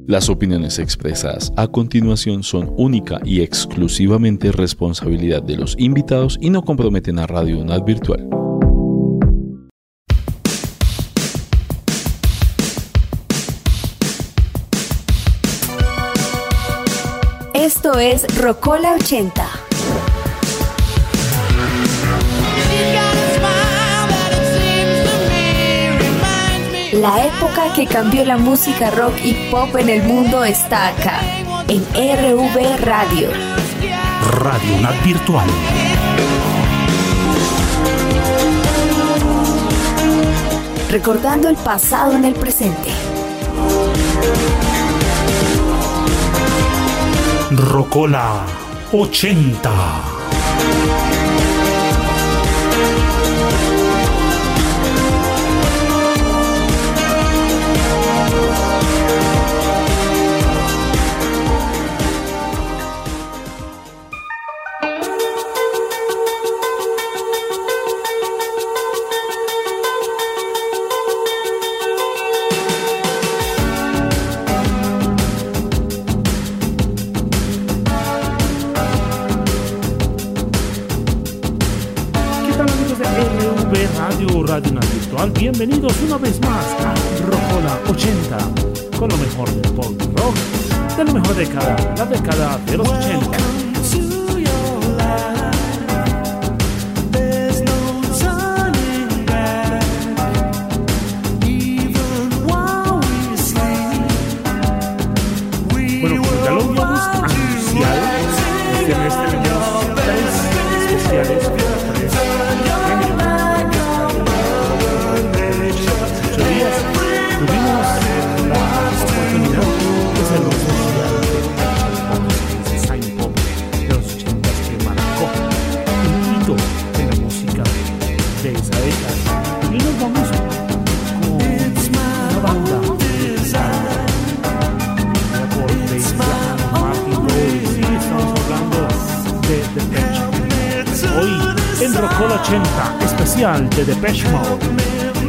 Las opiniones expresadas a continuación son única y exclusivamente responsabilidad de los invitados y no comprometen a Radio UNAD Virtual. Esto es Rocola 80. La época que cambió la música rock y pop en el mundo está acá, en RV Radio. Radio UNAD Virtual. Recordando el pasado en el presente. Rocola 80. Radio UNAD Virtual, bienvenidos una vez más a Rocola 80, con lo mejor del pop y rock, de la mejor década, la década de los 80. Bueno, como ya lo habíamos anunciado, este mes tenemos 3 especiales. En Rocola 80, especial de Depeche Mode.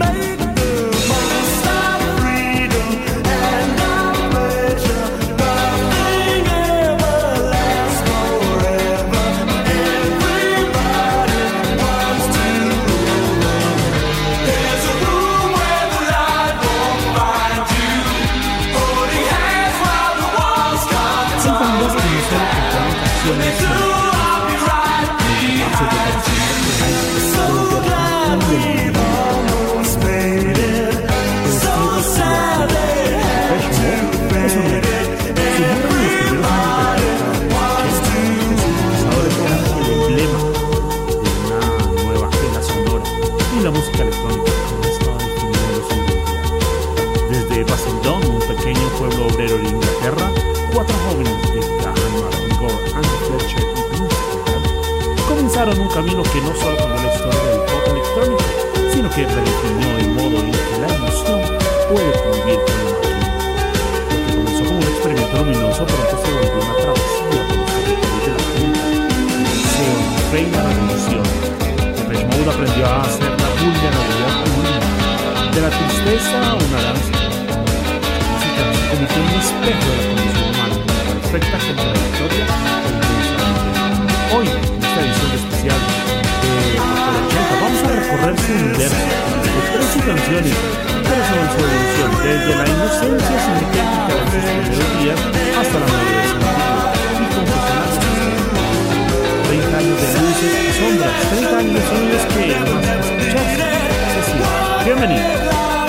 La música electrónica estaba definiendo los 50. Desde Basildon, un pequeño pueblo obrero de Inglaterra, 4 jóvenes de Graham Martin Gore, Andy Fletcher y Vince Clarke comenzaron un camino que no solo cambió la historia del pop electrónico, sino que redefinió el modo en que la emoción puede convivir con la máquina. Lo que comenzó como un experimento luminoso pronto se volvió una travesía por los territorios de la química, el deseo, la fe y la revolución. Depeche Mode aprendió a hacer la vulnerabilidad humana, de la tristeza a una danza. La música se convirtió en un espejo de la condición humana, perfecta, contradictoria e intensamente. Hoy, en esta edición especial de Rocola 80, vamos a recorrer su universo de 13 canciones, pero sobre su evolución, desde la inocencia sintética de sus primeros días hasta la madurez antigua y confesional. 30 años de luces y sombras, 30 años de sonidos que más escuchaste. Cecilia, bienvenido.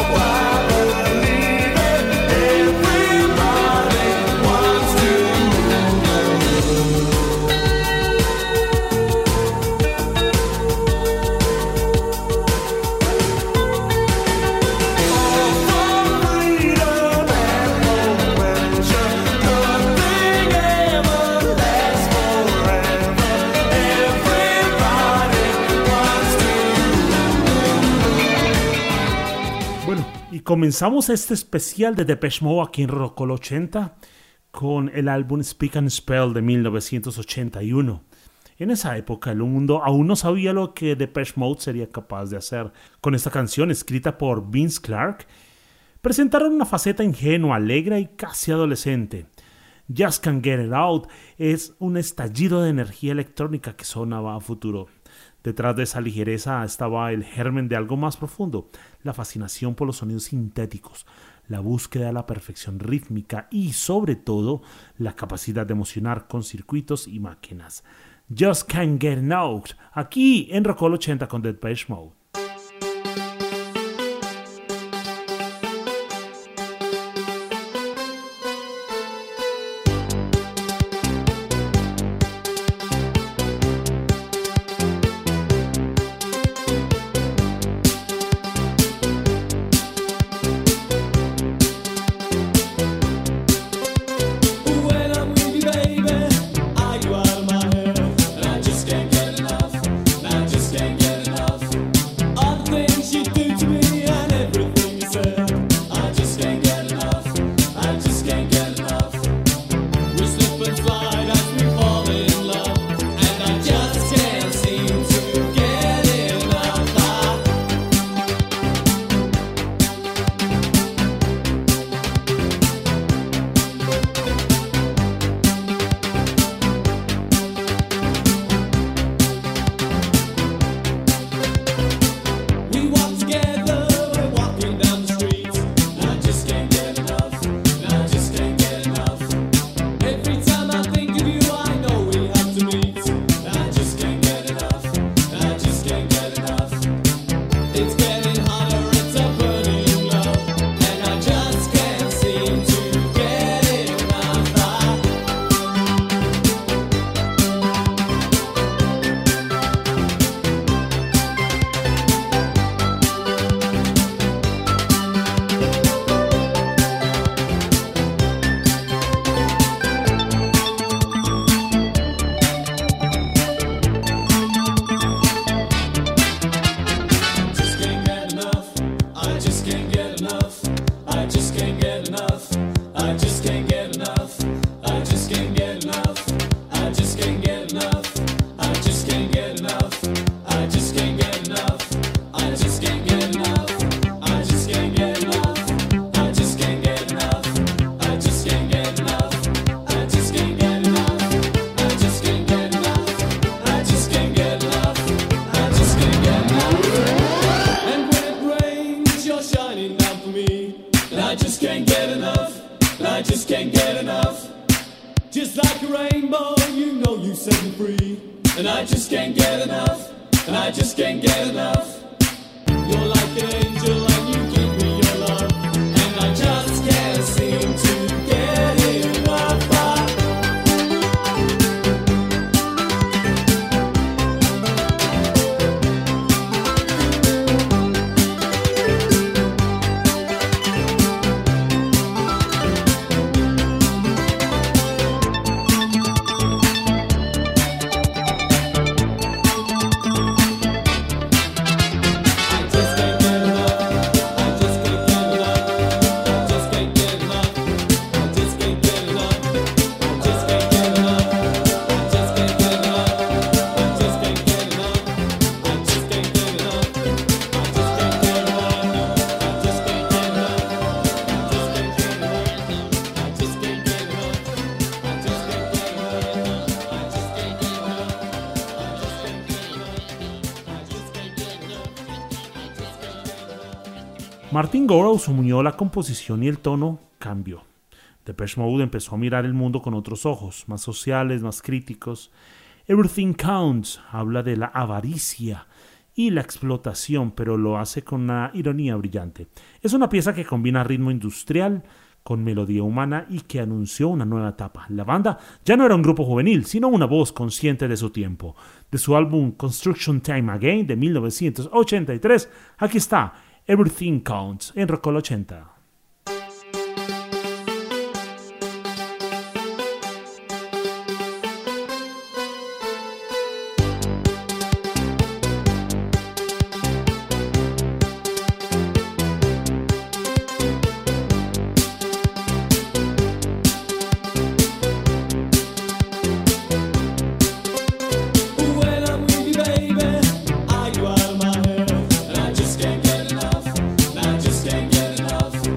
Comenzamos este especial de Depeche Mode aquí en Rocola 80 con el álbum Speak and Spell de 1981. En esa época el mundo aún no sabía lo que Depeche Mode sería capaz de hacer con esta canción escrita por Vince Clarke, Presentaron una faceta ingenua, alegre y casi adolescente. Just Can't Get It Out es un estallido de energía electrónica que sonaba a futuro. Detrás de esa ligereza estaba el germen de algo más profundo, la fascinación por los sonidos sintéticos, la búsqueda de la perfección rítmica y, sobre todo, la capacidad de emocionar con circuitos y máquinas. Just Can't Get It Out, aquí en Rock All 80 con Depeche Mode. Martin Gore asumió la composición y el tono cambió. Depeche Mode empezó a mirar el mundo con otros ojos, más sociales, más críticos. Everything Counts habla de la avaricia y la explotación, pero lo hace con una ironía brillante. Es una pieza que combina ritmo industrial con melodía humana y que anunció una nueva etapa. La banda ya no era un grupo juvenil, sino una voz consciente de su tiempo. De su álbum Construction Time Again de 1983, aquí está Everything Counts en Rock All 80. Enough.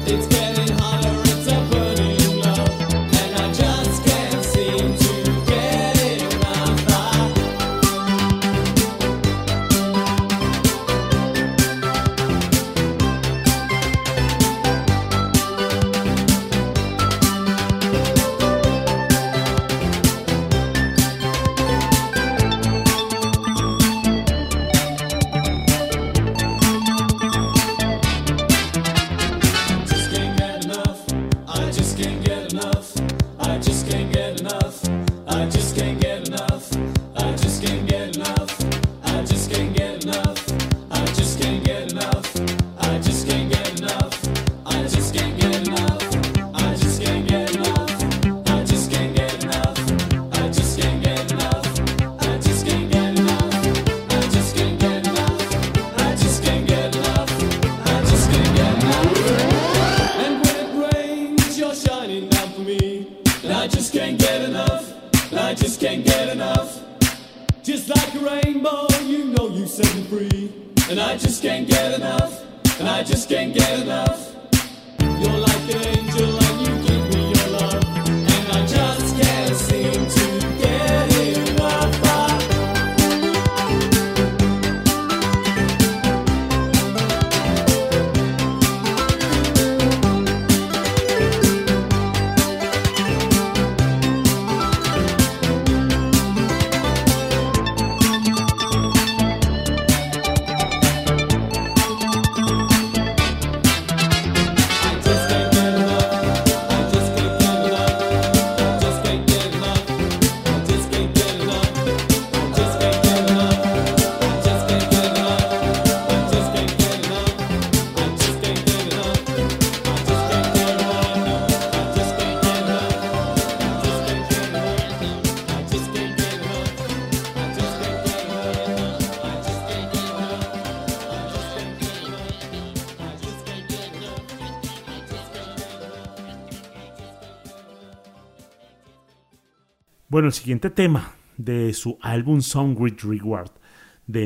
Bueno, el siguiente tema de su álbum Song with Reward de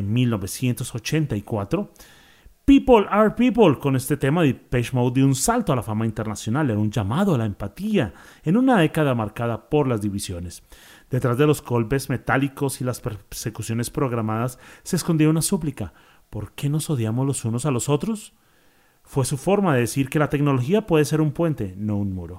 1984, People Are People. Con este tema, Depeche Mode dio un salto a la fama internacional, era un llamado a la empatía en una década marcada por las divisiones. Detrás de los golpes metálicos y las persecuciones programadas se escondía una súplica: ¿por qué nos odiamos los unos a los otros? Fue su forma de decir que la tecnología puede ser un puente, no un muro.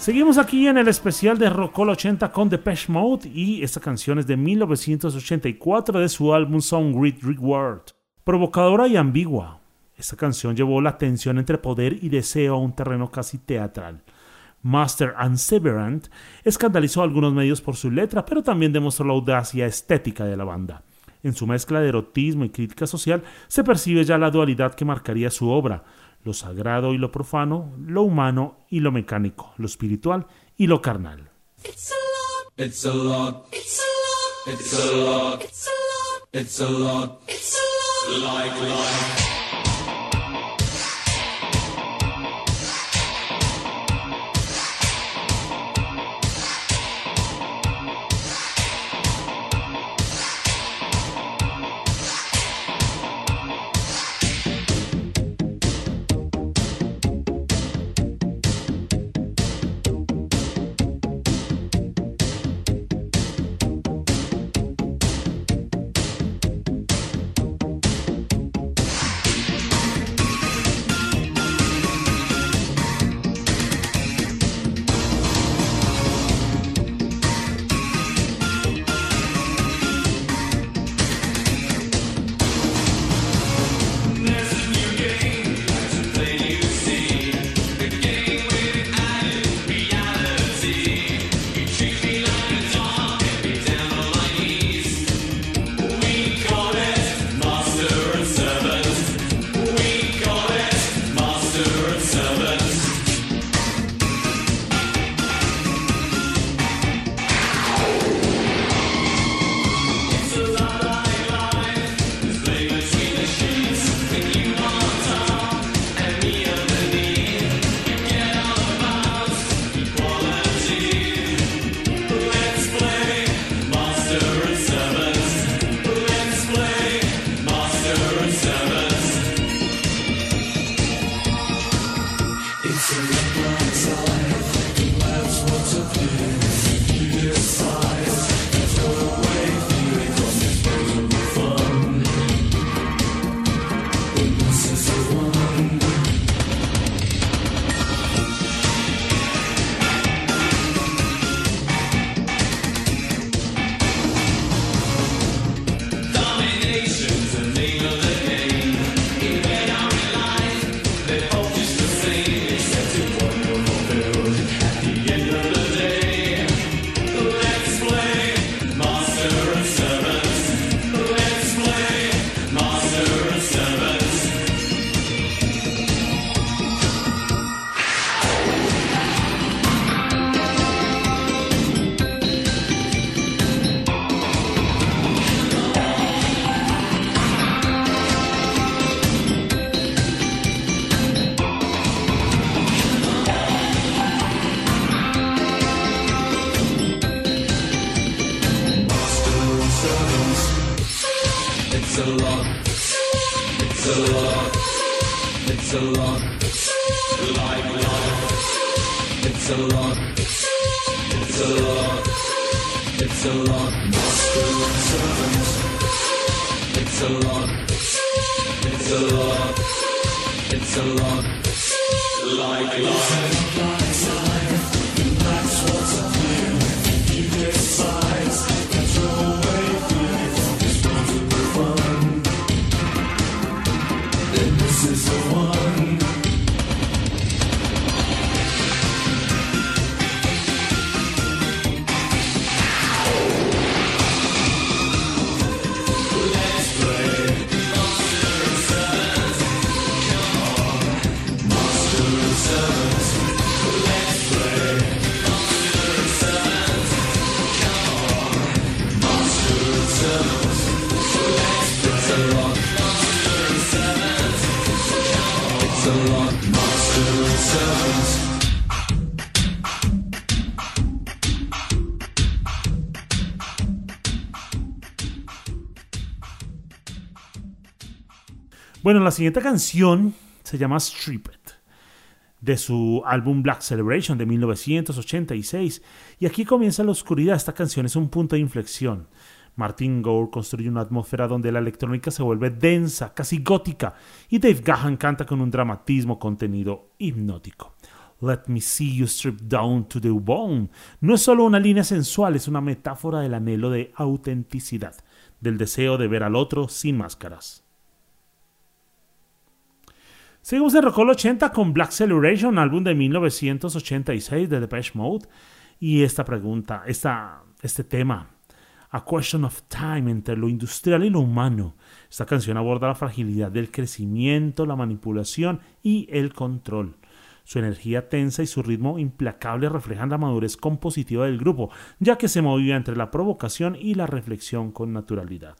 Seguimos aquí en el especial de Rockol 80 con Depeche Mode y esta canción es de 1984 de su álbum Some Great Reward. Provocadora y ambigua, esta canción llevó la tensión entre poder y deseo a un terreno casi teatral. Master and Severant escandalizó a algunos medios por su letra, pero también demostró la audacia estética de la banda. En su mezcla de erotismo y crítica social se percibe ya la dualidad que marcaría su obra: lo sagrado y lo profano, lo humano y lo mecánico, lo espiritual y lo carnal. It's a lot, it's a lot, it's a lot, it's a lot, it's a lot, it's a lot, like. Bueno, la siguiente canción se llama Stripped, de su álbum Black Celebration de 1986, y aquí comienza la oscuridad. Esta canción es un punto de inflexión. Martin Gore construye una atmósfera donde la electrónica se vuelve densa, casi gótica, y Dave Gahan canta con un dramatismo contenido hipnótico. Let Me See You Strip Down to the Bone no es solo una línea sensual, es una metáfora del anhelo de autenticidad, del deseo de ver al otro sin máscaras. Seguimos en Rock Hall 80 con Black Celebration, álbum de 1986 de Depeche Mode, y este tema, A Question of Time, entre lo industrial y lo humano. Esta canción aborda la fragilidad del crecimiento, la manipulación y el control. Su energía tensa y su ritmo implacable reflejan la madurez compositiva del grupo, ya que se movía entre la provocación y la reflexión con naturalidad.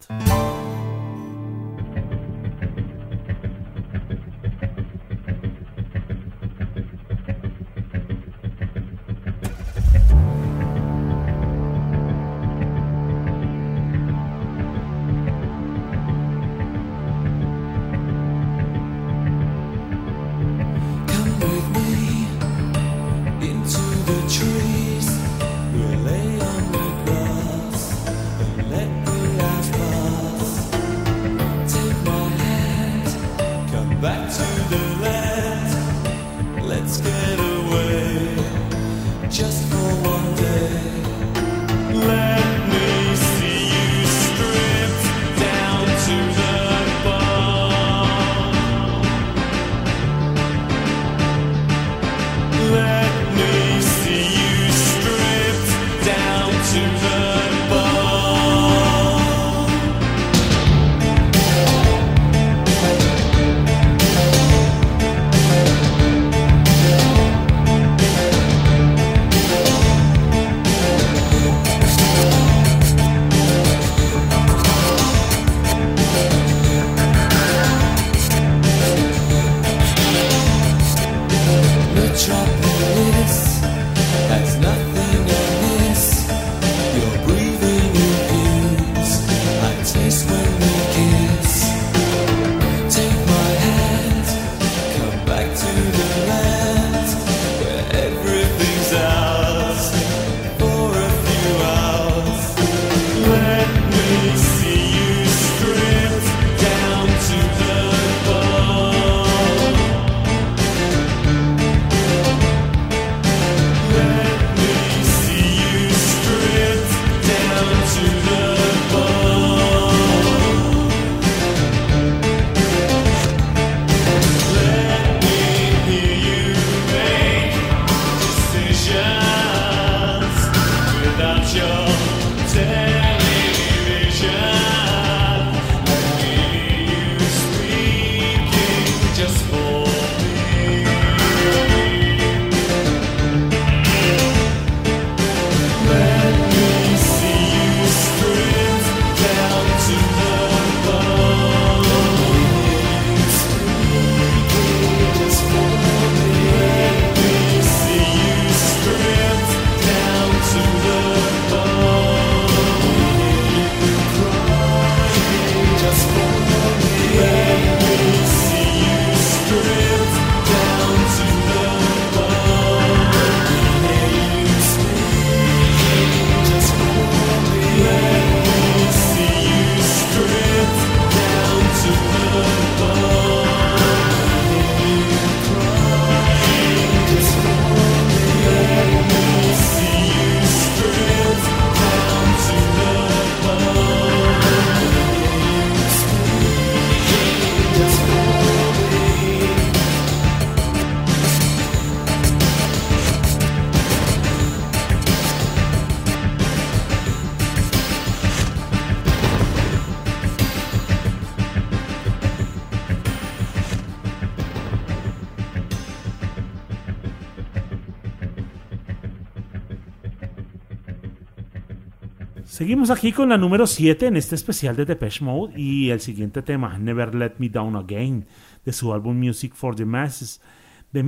Seguimos aquí con la número 7 en este especial de Depeche Mode y el siguiente tema, Never Let Me Down Again, de su álbum Music for the Masses de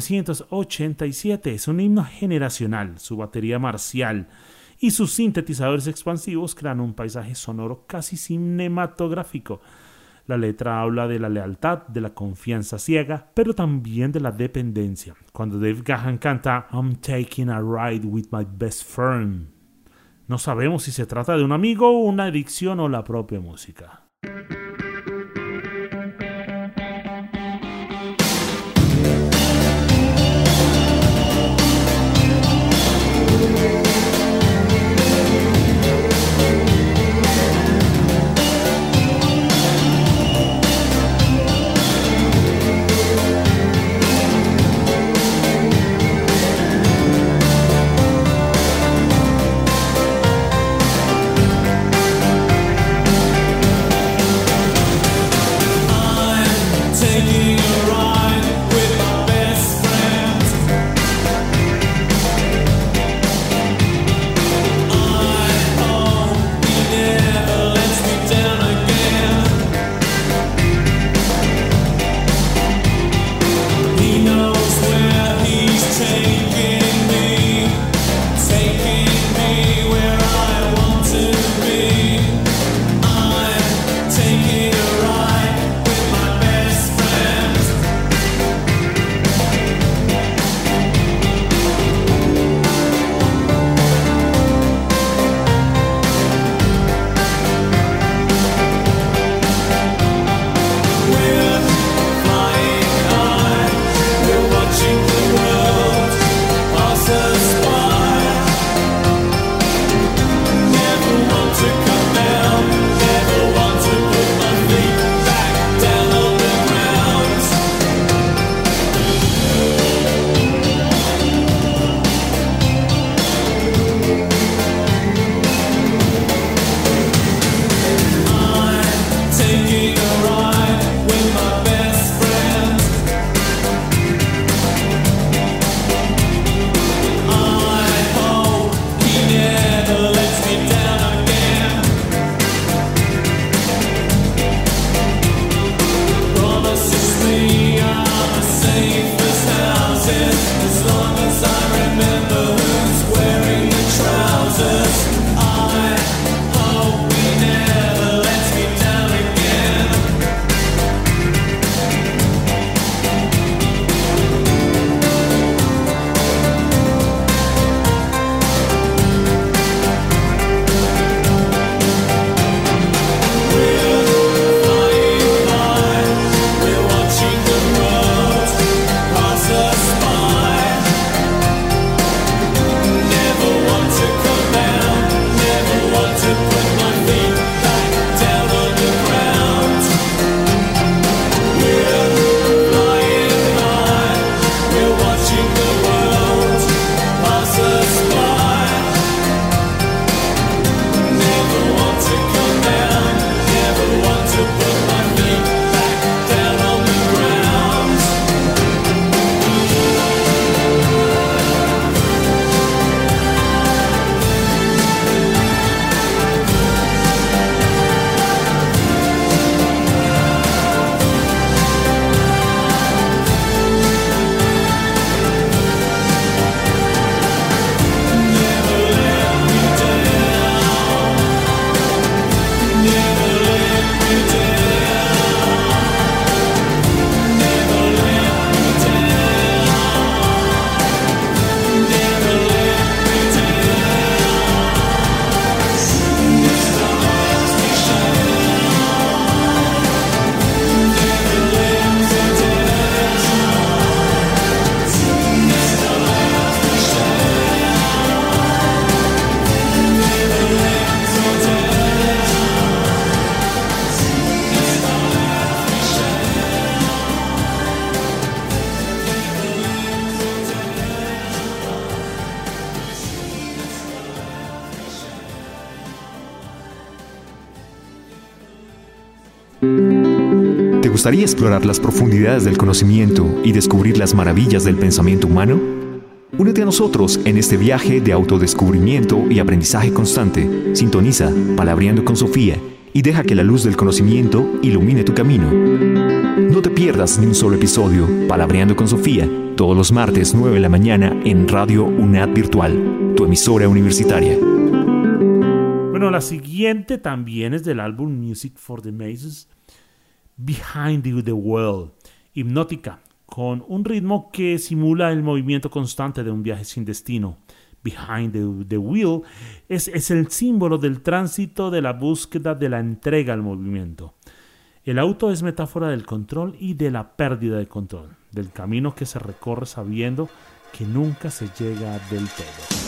1987. Es un himno generacional, su batería marcial y sus sintetizadores expansivos crean un paisaje sonoro casi cinematográfico. La letra habla de la lealtad, de la confianza ciega, pero también de la dependencia. Cuando Dave Gahan canta I'm taking a ride with my best friend, no sabemos si se trata de un amigo, una adicción o la propia música. ¿Te gustaría explorar las profundidades del conocimiento y descubrir las maravillas del pensamiento humano? Únete a nosotros en este viaje de autodescubrimiento y aprendizaje constante. Sintoniza Palabreando con Sofía y deja que la luz del conocimiento ilumine tu camino. No te pierdas ni un solo episodio. Palabreando con Sofía, todos los martes 9 de la mañana en Radio UNAD Virtual, tu emisora universitaria. Bueno, la siguiente también es del álbum Music for the Masses, Behind the Wheel, hipnótica, con un ritmo que simula el movimiento constante de un viaje sin destino. Behind the Wheel es el símbolo del tránsito, de la búsqueda, de la entrega al movimiento. El auto es metáfora del control y de la pérdida de control, del camino que se recorre sabiendo que nunca se llega del todo.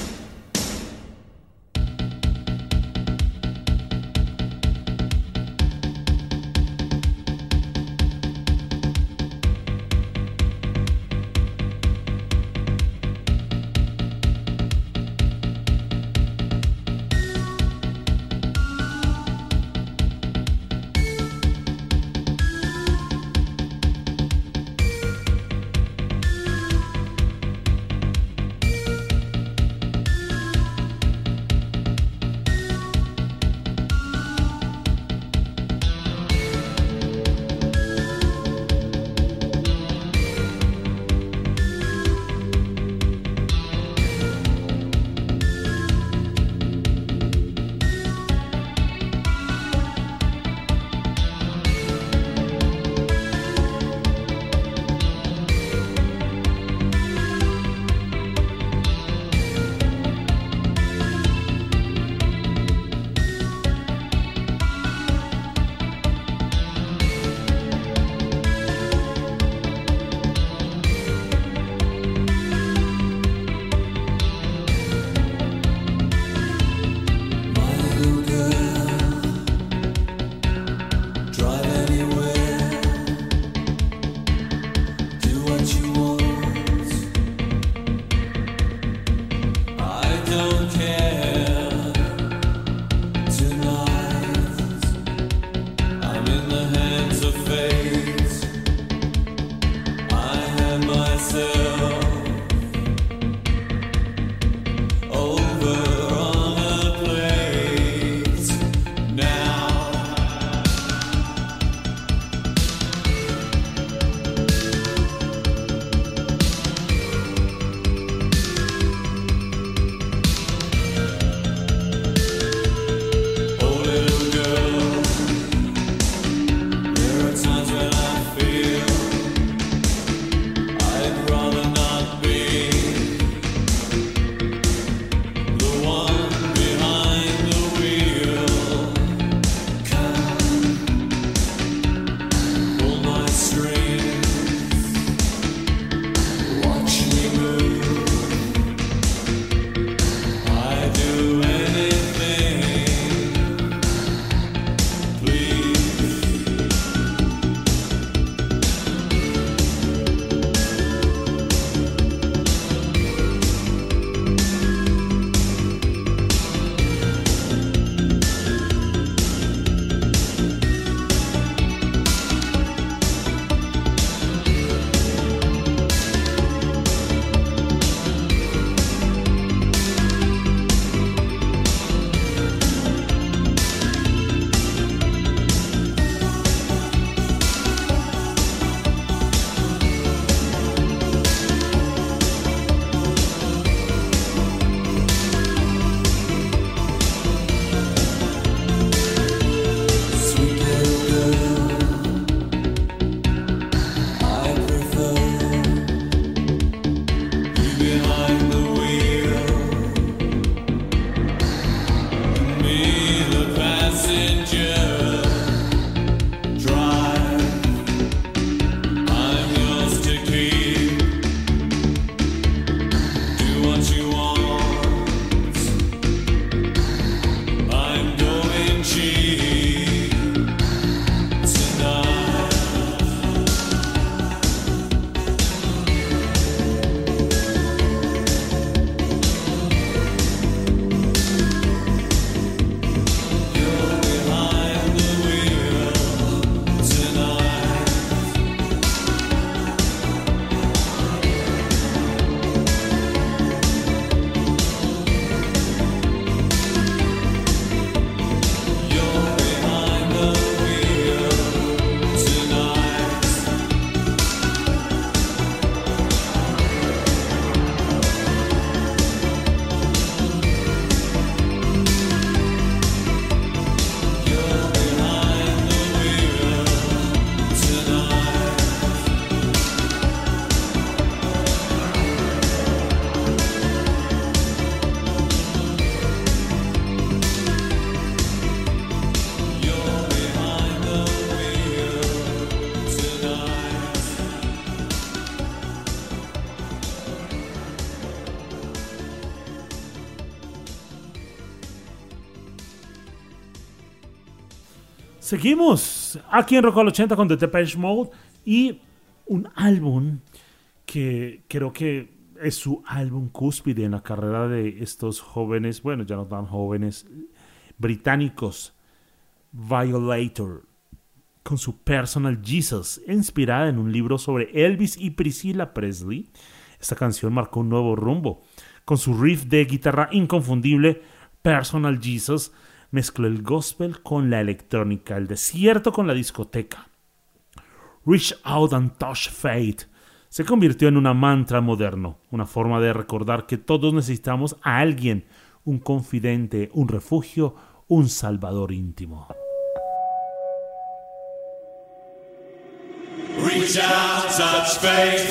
Seguimos aquí en Rock al 80 con The Depeche Mode y un álbum que creo que es su álbum cúspide en la carrera de estos jóvenes, bueno, ya no tan jóvenes, británicos, Violator, con su Personal Jesus, inspirada en un libro sobre Elvis y Priscilla Presley. Esta canción marcó un nuevo rumbo. Con su riff de guitarra inconfundible, Personal Jesus mezcló el gospel con la electrónica, el desierto con la discoteca. Reach Out and Touch Faith se convirtió en una mantra moderno, una forma de recordar que todos necesitamos a alguien, un confidente, un refugio, un salvador íntimo. Reach out, touch faith.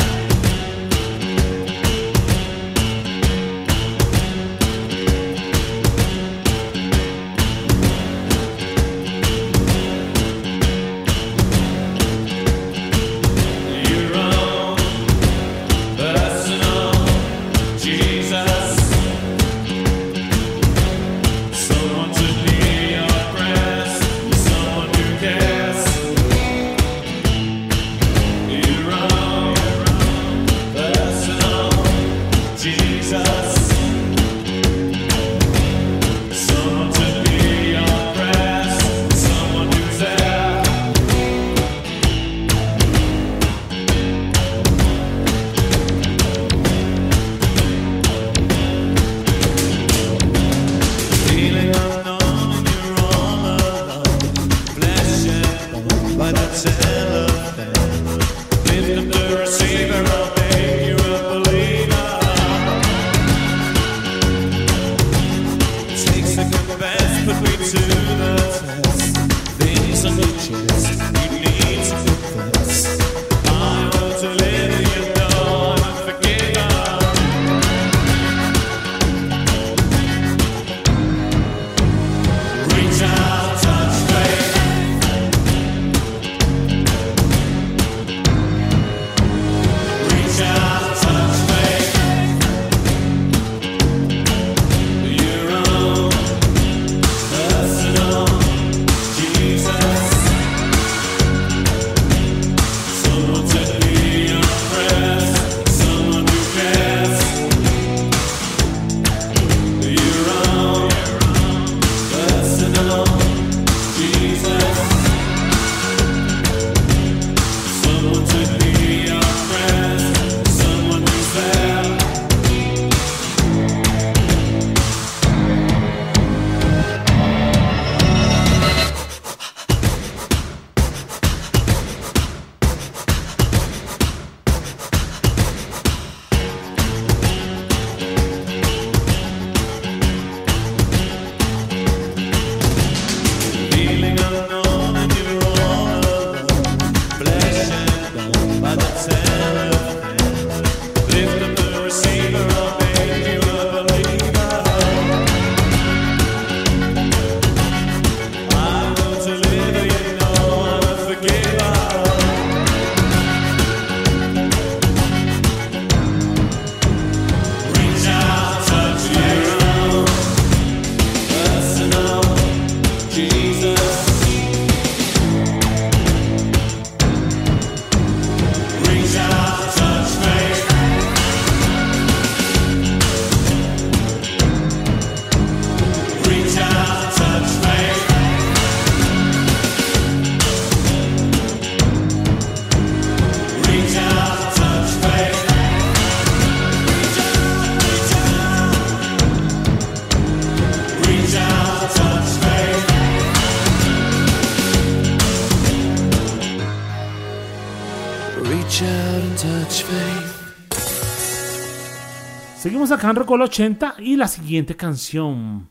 Seguimos acá en Rock al 80 y la siguiente canción,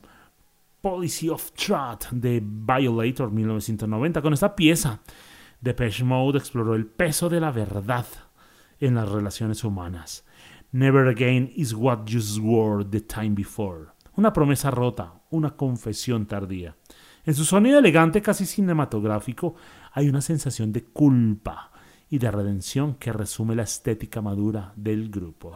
Policy of Truth de Violator 1990. Con esta pieza, Depeche Mode exploró el peso de la verdad en las relaciones humanas. Never again is what you swore the time before. Una promesa rota, una confesión tardía. En su sonido elegante, casi cinematográfico, hay una sensación de culpa y de redención que resume la estética madura del grupo.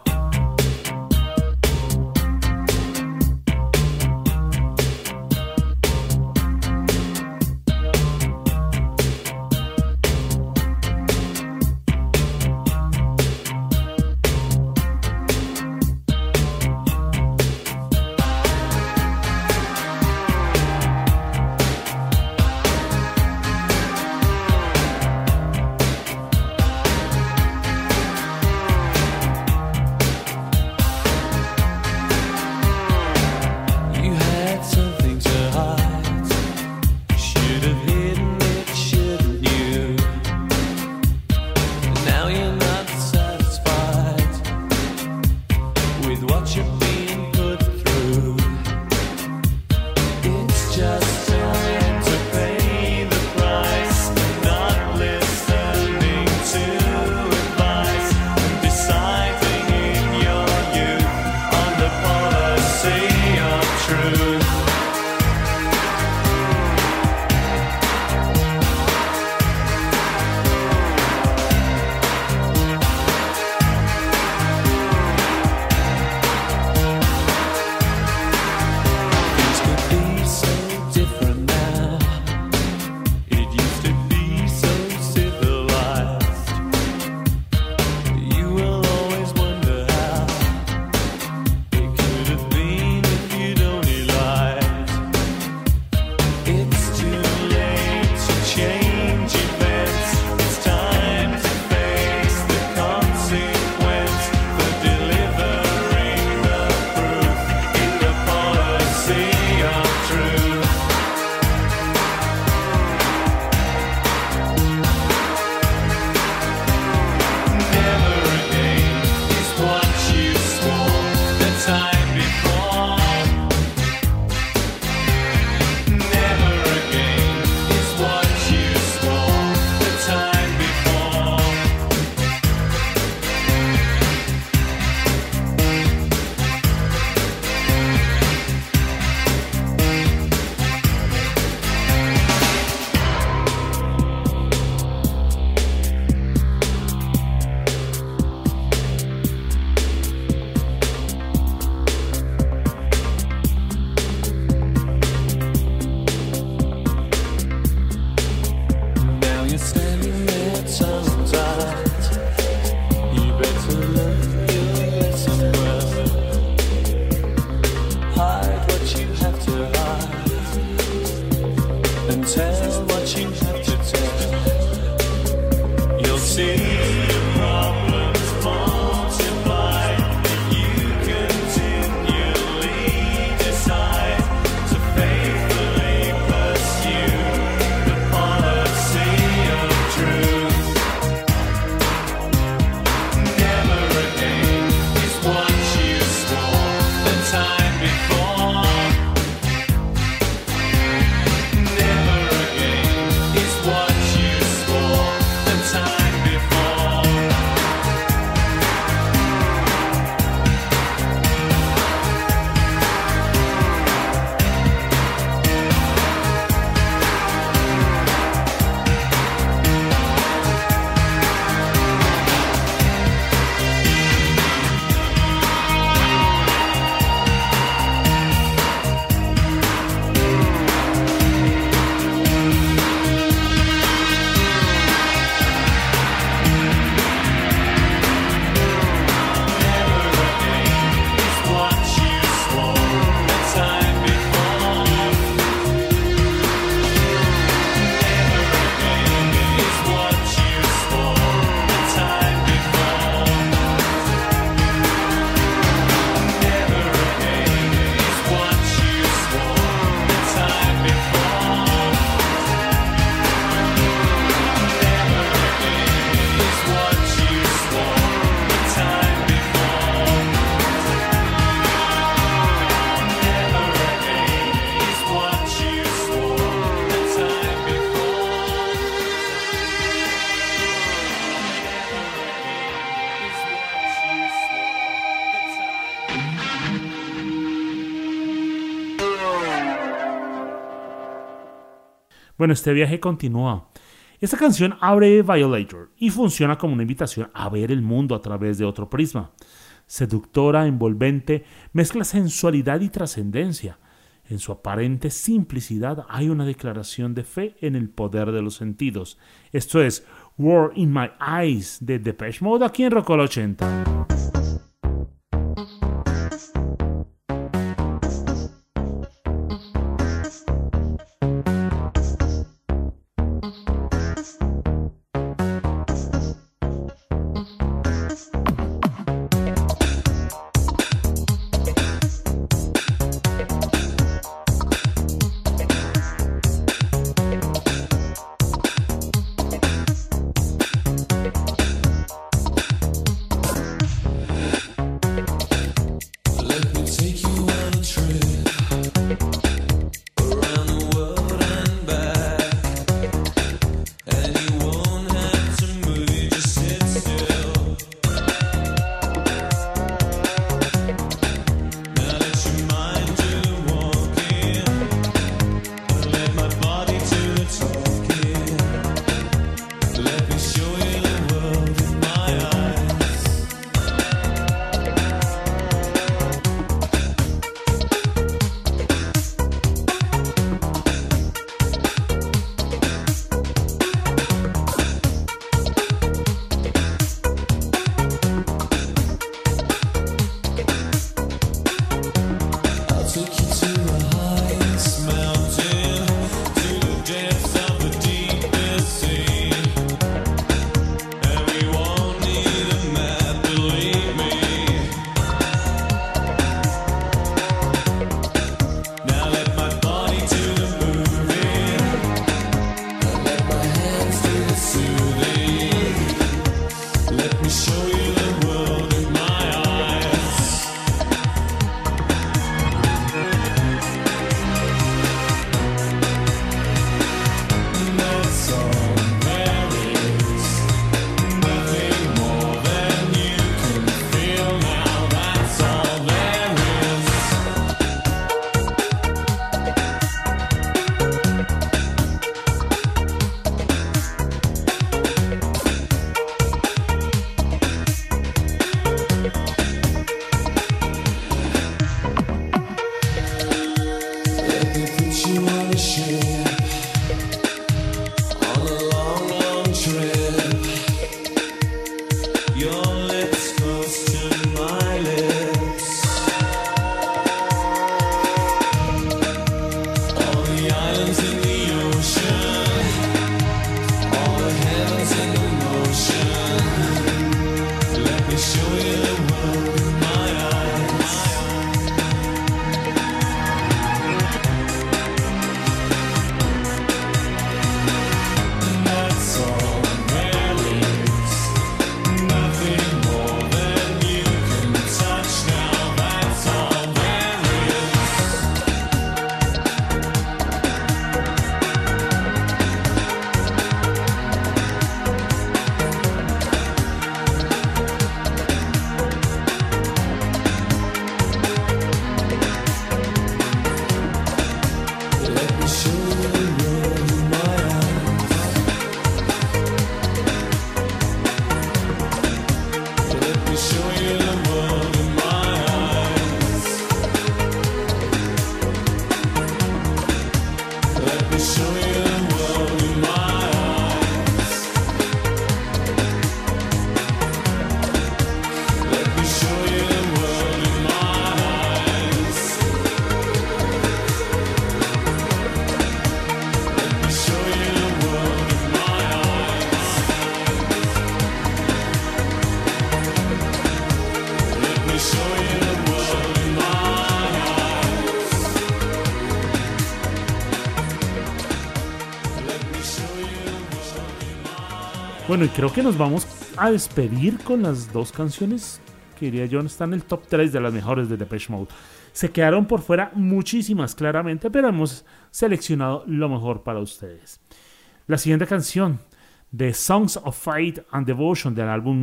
Bueno, este viaje continúa. Esta canción abre Violator y funciona como una invitación a ver el mundo a través de otro prisma. Seductora, envolvente, mezcla sensualidad y trascendencia. En su aparente simplicidad hay una declaración de fe en el poder de los sentidos. Esto es War in My Eyes de Depeche Mode aquí en Rock'n'Roll 80. Bueno, y creo que nos vamos a despedir con las dos canciones que diría yo están en el top 3 de las mejores de Depeche Mode. Se quedaron por fuera muchísimas claramente, pero hemos seleccionado lo mejor para ustedes. La siguiente canción, de Songs of Faith and Devotion del álbum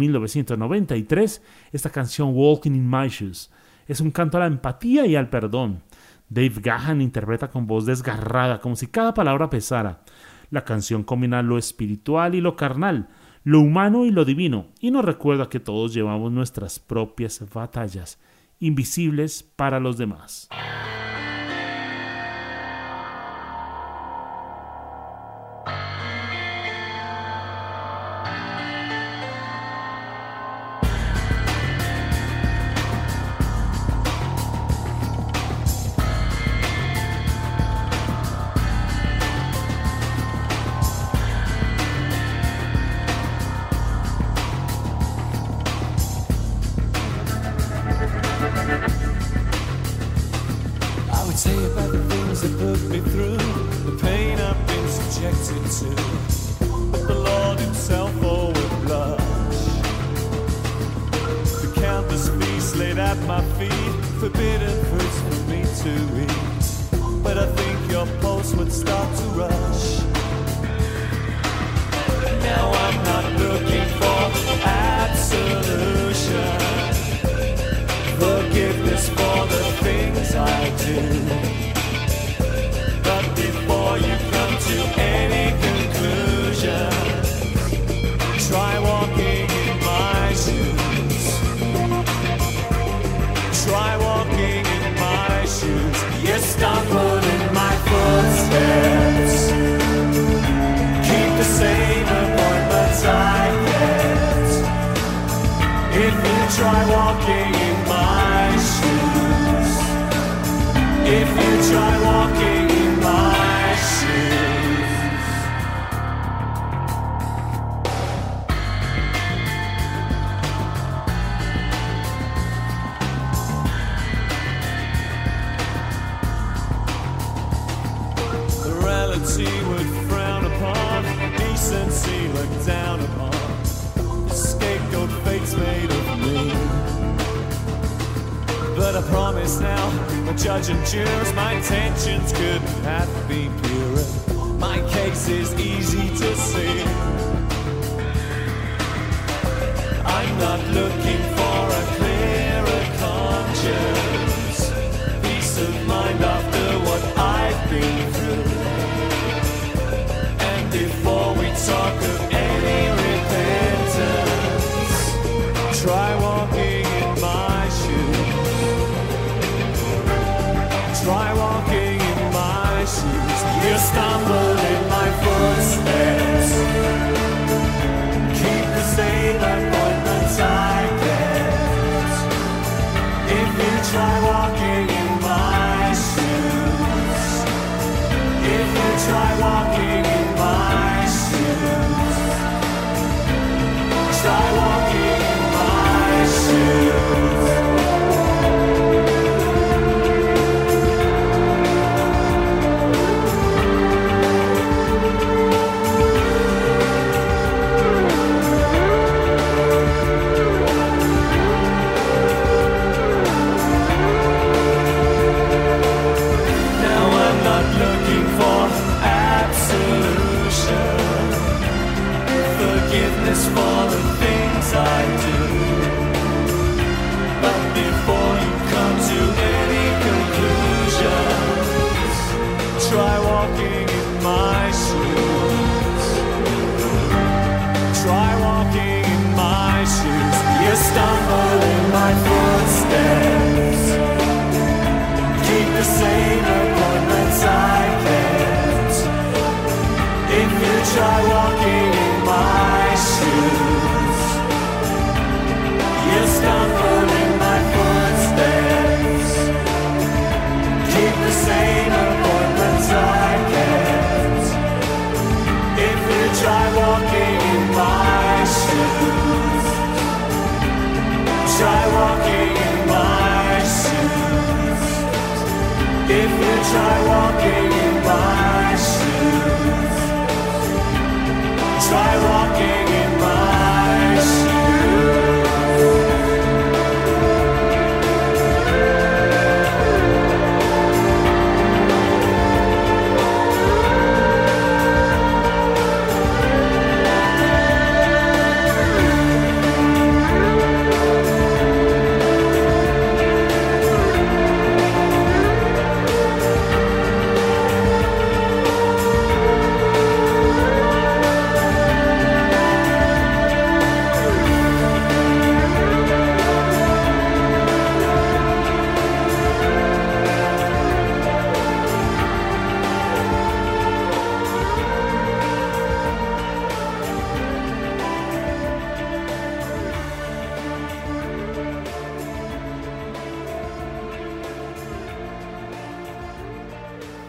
1993, esta canción Walking in My Shoes, es un canto a la empatía y al perdón. Dave Gahan interpreta con voz desgarrada, como si cada palabra pesara. La canción combina lo espiritual y lo carnal, lo humano y lo divino, y nos recuerda que todos llevamos nuestras propias batallas, invisibles para los demás.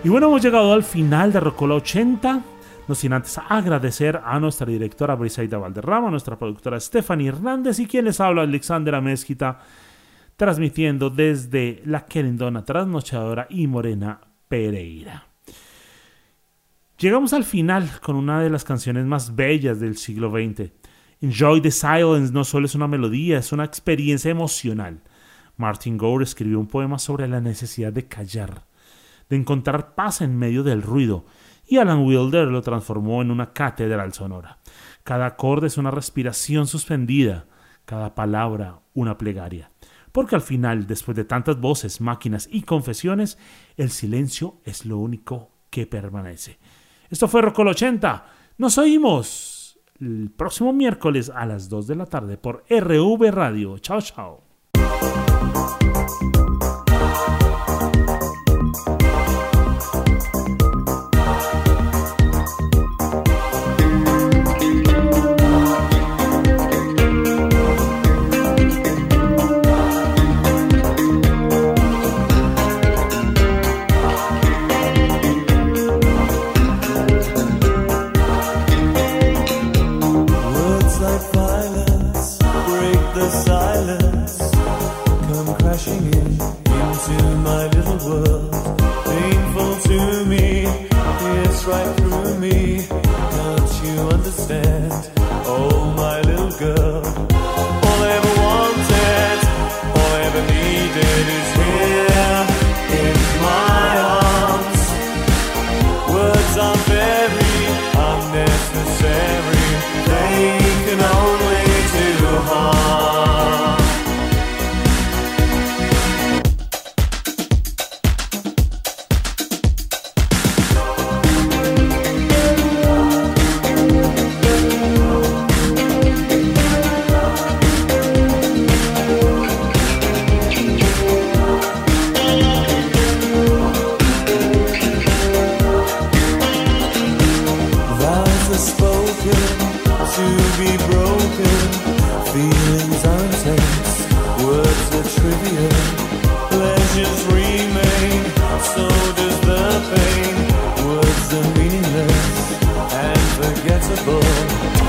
Y bueno, hemos llegado al final de Rocola 80. No sin antes agradecer a nuestra directora Briseida Valderrama, a nuestra productora Stephanie Hernández y quien les habla, Alexandra Mezquita, transmitiendo desde la querendona, trasnochadora y morena Pereira. Llegamos al final con una de las canciones más bellas del siglo XX. Enjoy the Silence no solo es una melodía, es una experiencia emocional. Martin Gore escribió un poema sobre la necesidad de callar, de encontrar paz en medio del ruido, y Alan Wilder lo transformó en una catedral sonora. Cada acorde es una respiración suspendida, cada palabra una plegaria. Porque al final, después de tantas voces, máquinas y confesiones, el silencio es lo único que permanece. Esto fue Rocola 80. Nos oímos el próximo miércoles a las 2 de la tarde por RV Radio. Chao, chao. Right through me, don't you understand? Oh, my little girl, all I ever wanted, all I ever needed is here in my arms. Words are very unnecessary, they can only do harm. To be broken, feelings are intense, words are trivial, pleasures remain, so does the pain. Words are meaningless and forgettable.